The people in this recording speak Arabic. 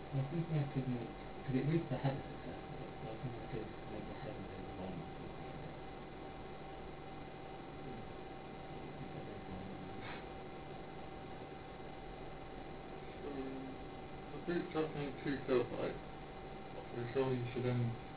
لكن لسه حدث لكن لسه حدث So, the boot's happening 2 kilobytes, so surely you should then